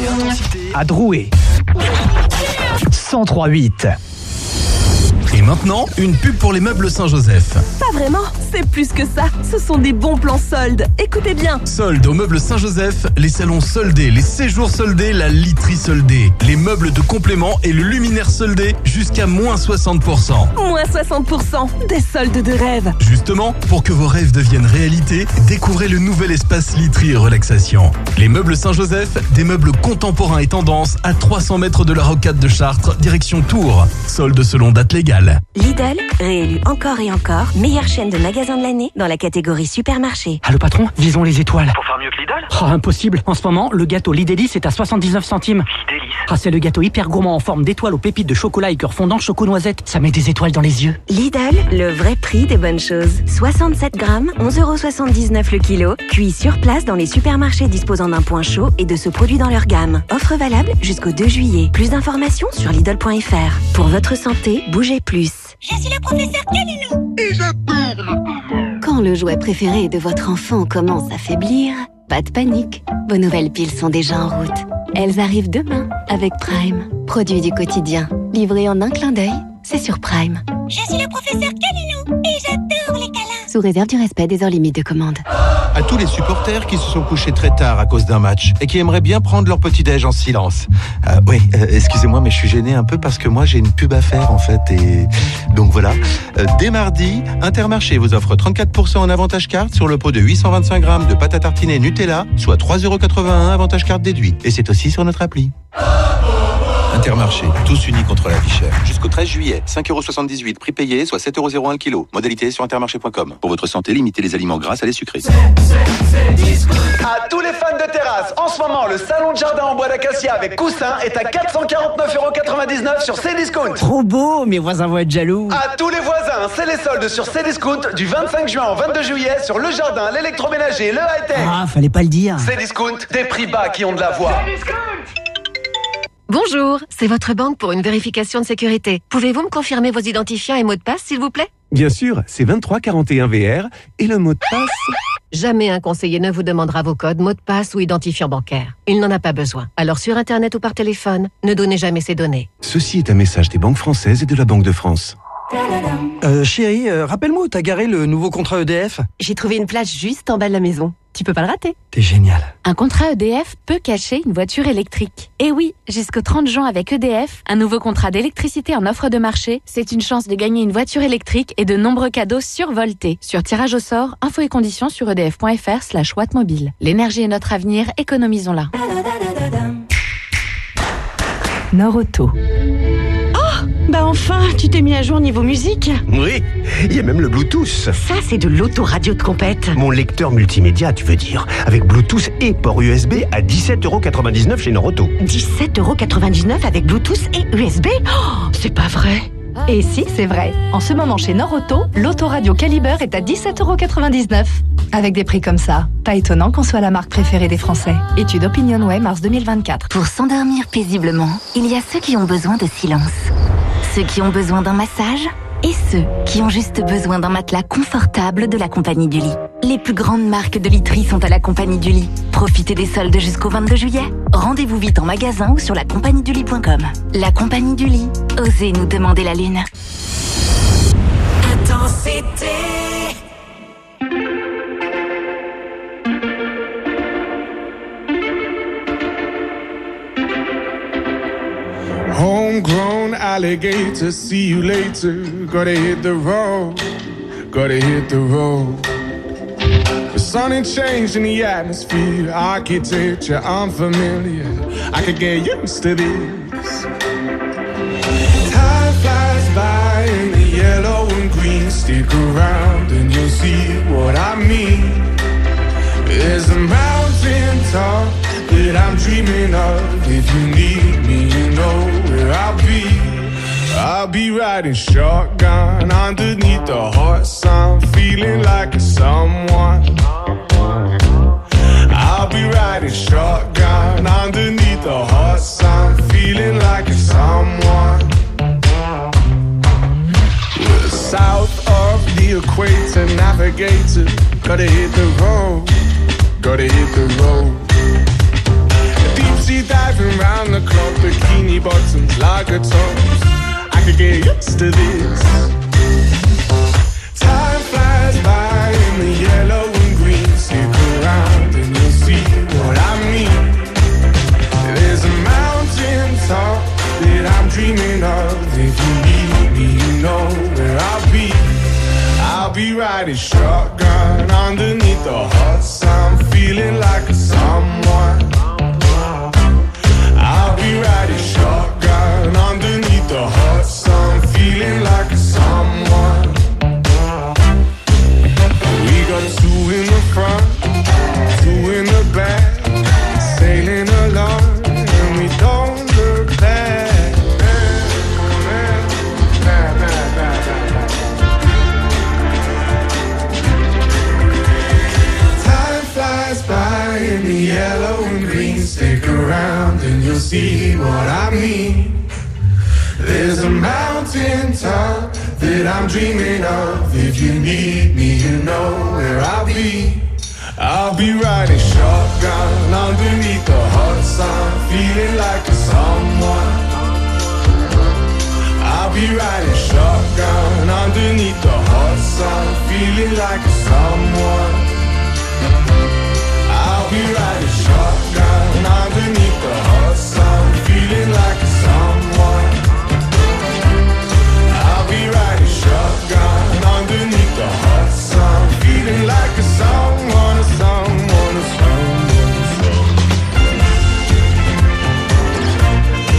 à Drouet. 103.8. Et maintenant, une pub pour les meubles Saint-Joseph. Pas vraiment, c'est plus que ça. Ce sont des bons plans soldes. Écoutez bien. Soldes aux meubles Saint-Joseph, les salons soldés, les séjours soldés, la literie soldée, les meubles de complément et le luminaire soldé jusqu'à moins 60%. Moins 60%, des soldes de rêve. Justement, pour que vos rêves deviennent réalité, découvrez le nouvel espace literie et relaxation. Les meubles Saint-Joseph, des meubles contemporains et tendance à 300 mètres de la rocade de Chartres, direction Tours. Soldes selon date légale. Lidl, réélu encore et encore, meilleure chaîne de magasins de l'année dans la catégorie supermarché. Allô patron, visons les étoiles. Pour faire mieux que Lidl ? Oh, impossible. En ce moment, le gâteau Lidélis est à 79 centimes. Lidélis ? Ah, c'est le gâteau hyper gourmand en forme d'étoile aux pépites de chocolat et cœur fondant choco-noisette. Ça met des étoiles dans les yeux. Lidl, le vrai prix des bonnes choses. 67 grammes, 11,79€ le kilo. Cuit sur place dans les supermarchés disposant d'un point chaud et de ce produit dans leur gamme. Offre valable jusqu'au 2 juillet. Plus d'informations sur Lidl.fr. Pour votre santé, bougez plus. Je suis le professeur Calilou et j'adore. Quand le jouet préféré de votre enfant commence à faiblir, pas de panique. Vos nouvelles piles sont déjà en route. Elles arrivent demain avec Prime. Produit du quotidien. Livré en un clin d'œil, c'est sur Prime. Je suis le professeur Calilou et j'adore les câlins. Sous réserve du respect des heures limites de commande. À tous les supporters qui se sont couchés très tard à cause d'un match et qui aimeraient bien prendre leur petit-déj en silence. Excusez-moi, mais je suis gêné un peu parce que moi j'ai une pub à faire en fait. Et donc voilà. Dès mardi, Intermarché vous offre 34% en avantage carte sur le pot de 825 grammes de pâte à tartiner Nutella, soit 3,81€ avantage carte déduit. Et c'est aussi sur notre appli. Intermarché, tous unis contre la vie chère. Jusqu'au 13 juillet, 5,78 € prix payé, soit 7,01 € le kilo. Modalité sur intermarché.com. Pour votre santé, limitez les aliments gras à les sucrés. À tous les fans de terrasse, en ce moment, le salon de jardin en bois d'acacia avec coussin est à 449,99 € sur Cdiscount. Trop beau, mes voisins vont être jaloux. À tous les voisins, c'est les soldes sur Cdiscount du 25 juin au 22 juillet sur le jardin, l'électroménager, le high-tech. Ah, fallait pas le dire. Cdiscount, des prix bas qui ont de la voix. Bonjour, c'est votre banque pour une vérification de sécurité. Pouvez-vous me confirmer vos identifiants et mots de passe, s'il vous plaît? Bien sûr, c'est 2341VR et le mot de passe... Jamais un conseiller ne vous demandera vos codes, mots de passe ou identifiant bancaire. Il n'en a pas besoin. Alors sur Internet ou par téléphone, ne donnez jamais ces données. Ceci est un message des banques françaises et de la Banque de France. Chérie, rappelle-moi où t'as garé le nouveau contrat EDF. J'ai trouvé une place juste en bas de la maison. Tu peux pas le rater. T'es génial. Un contrat EDF peut cacher une voiture électrique. Et oui, jusqu'au 30 juin avec EDF, un nouveau contrat d'électricité en offre de marché, c'est une chance de gagner une voiture électrique et de nombreux cadeaux survoltés. Sur tirage au sort, infos et conditions sur edf.fr/wattmobile. L'énergie est notre avenir, économisons-la. Nord-Auto. Bah enfin, tu t'es mis à jour niveau musique. Oui, il y a même le Bluetooth. Ça, c'est de l'autoradio de compète. Mon lecteur multimédia, tu veux dire. Avec Bluetooth et port USB à 17,99 € chez Nord-Auto. 17,99 € avec Bluetooth et USB? Oh, c'est pas vrai. Et si, c'est vrai. En ce moment, chez Nord-Auto, l'autoradio Caliber est à 17,99 €. Avec des prix comme ça, pas étonnant qu'on soit la marque préférée des Français. Étude OpinionWay, mars 2024. Pour s'endormir paisiblement, il y a ceux qui ont besoin de silence, ceux qui ont besoin d'un massage et ceux qui ont juste besoin d'un matelas confortable de la Compagnie du Lit. Les plus grandes marques de literie sont à la Compagnie du Lit. Profitez des soldes jusqu'au 22 juillet. Rendez-vous vite en magasin ou sur lacompagniedulit.com. La Compagnie du Lit. Osez nous demander la lune. Intensité. Homegrown alligator, see you later. Gotta hit the road, gotta hit the road. The sun ain't changed in the atmosphere, architecture unfamiliar. I could get used to this. Time flies by in the yellow and green. Stick around and you'll see what I mean. There's a mountain top that I'm dreaming of. If you need me, you know where I'll be. I'll be riding shotgun underneath the hot sun, feeling like a someone. I'll be riding shotgun underneath the hot sun, feeling like a someone. We're south of the equator, navigator. Gotta hit the road, gotta hit the road. Deep sea diving round the clock, bikini bottoms, lager tops. I could get used to this. Time flies by in the yellow and green. Stick around and you'll see what I mean. There's a mountain top that I'm dreaming of. If you need me, you know where I'll be. I'll be riding shotgun underneath the hot sun, feeling like a someone. I'll be riding shotgun underneath the hot sun, feeling like a someone. We got two in the front, two in the back, sailing along, and we don't look back. Time flies by in the yellow and green. Stick around and you'll see what I mean. There's a mountain top that I'm dreaming of. If you need me, you know where I'll be. I'll be riding shotgun underneath the hot sun, feeling like a someone. I'll be riding shotgun underneath the hot sun, feeling like a someone. I'll be riding shotgun underneath the hot sun, feeling like a someone. I'll be riding shotgun underneath the hot sun, feeling like a someone, a someone, a someone, a someone.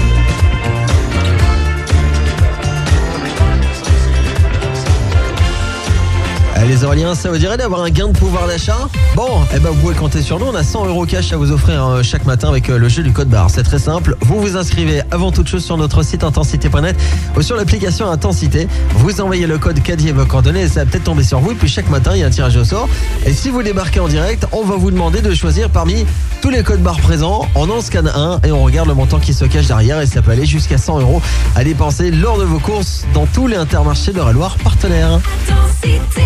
Aurélien, ça vous dirait d'avoir un gain de pouvoir d'achat? Bon, vous pouvez compter sur nous, on a 100 € cash à vous offrir chaque matin avec le jeu du code barre. C'est très simple, vous vous inscrivez avant toute chose sur notre site intensité.net ou sur l'application Intensité. Vous envoyez le code caddie et vos coordonnées et ça va peut-être tomber sur vous. Et puis chaque matin, il y a un tirage au sort. Et si vous débarquez en direct, on va vous demander de choisir parmi tous les codes barres présents. On en scanne un et on regarde le montant qui se cache derrière et ça peut aller jusqu'à 100 € à dépenser lors de vos courses dans tous les Intermarchés de Loire partenaires. Intensité.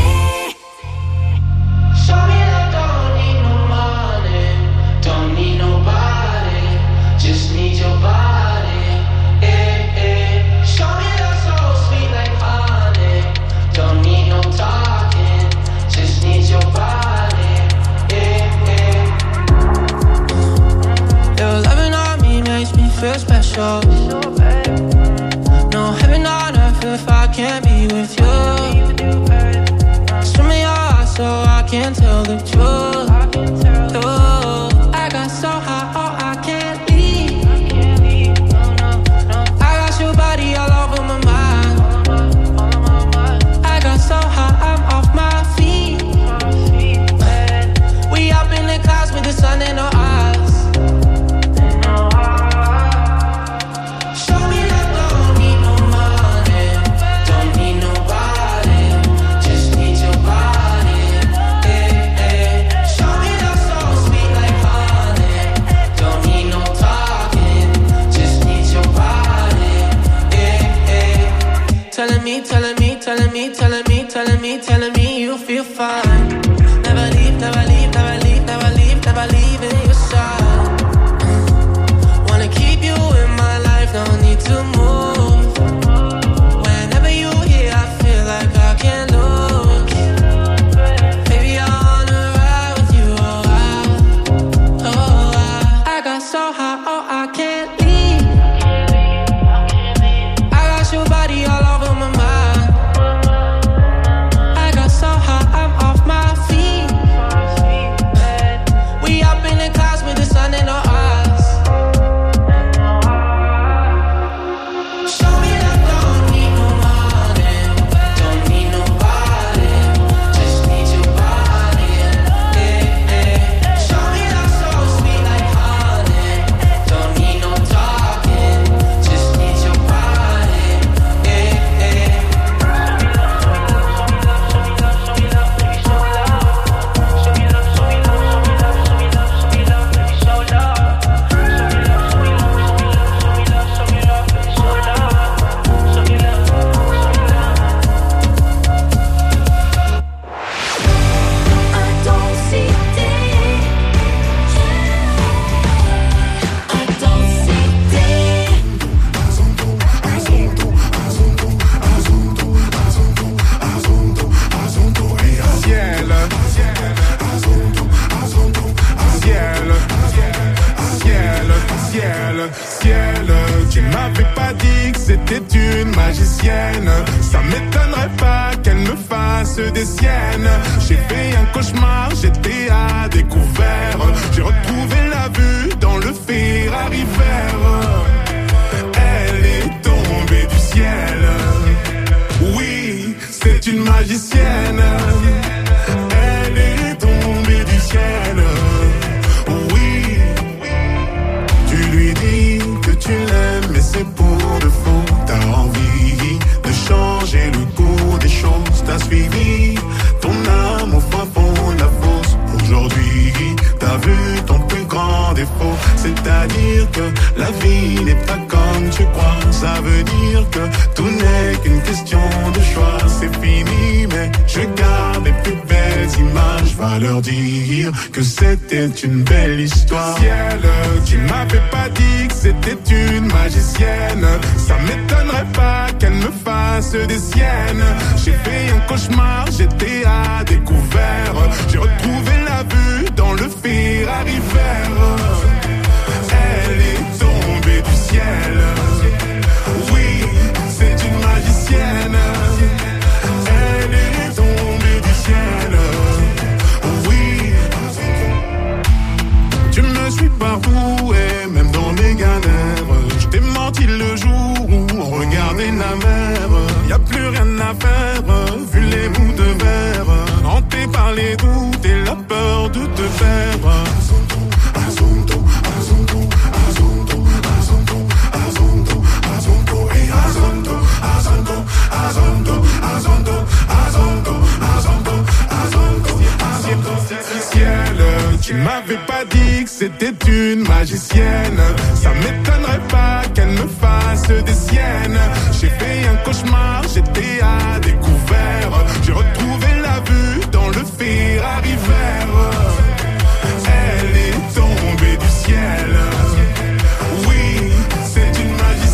Show me that don't need no money, don't need nobody, just need your body. Show me that so sweet like honey, don't need no talking, just need your body. Your loving on me makes me feel special. No heaven on earth if I can't be with you. Swim in your eyes so I can tell the truth. I got so high, oh I can't leave. I got your body all over my mind. I got so high, I'm off my feet. We up in the clouds with the sun in our eyes. Telling me you feel fine. Never leave, never leave, never leave, never leave, never leaving your side. Wanna keep you in my life, no need to move. Whenever you're here, I feel like I can't lose. Baby, I wanna ride with you, I got so high, oh I can't leave. I got your body all over my mind. Des siennes, j'ai fait un cauchemar, j'étais à découvert. J'ai retrouvé la vue dans le Ferrari vert. Elle est tombée du ciel. Oui, c'est une magicienne. Elle est tombée du ciel. Oui, tu lui dis que tu l'aimes, mais c'est pour de faux. T'as envie de changer le cours des choses, t'as suivi ton âme au fin fond de la fosse. Aujourd'hui, t'as vu ton plus grand défaut, c'est-à-dire que la vie n'est pas comme tu crois. Ça veut dire que tout n'est qu'une question de choix. C'est fini, mais je garde les plus belles images. Va leur dire que c'était une belle histoire. Ciel, tu m'avais pas dit que c'était une magicienne. Ça m'étonnerait pas qu'elle me fasse des siennes. J'ai fait un cauchemar, j'étais à découvert. J'ai retrouvé la vue dans le Ferrari vert. Elle est tombée du ciel. Oui, c'est une magicienne. Elle est tombée du ciel. Oui, tu me suis partout et même dans mes galères. Je t'ai menti le jour où on regardait la mer. Y a plus rien à faire, vu les bouts de verre. En m'avais pas dit que c'était une magicienne. Ça m'étonnerait pas qu'elle me fasse des siennes. J'ai fait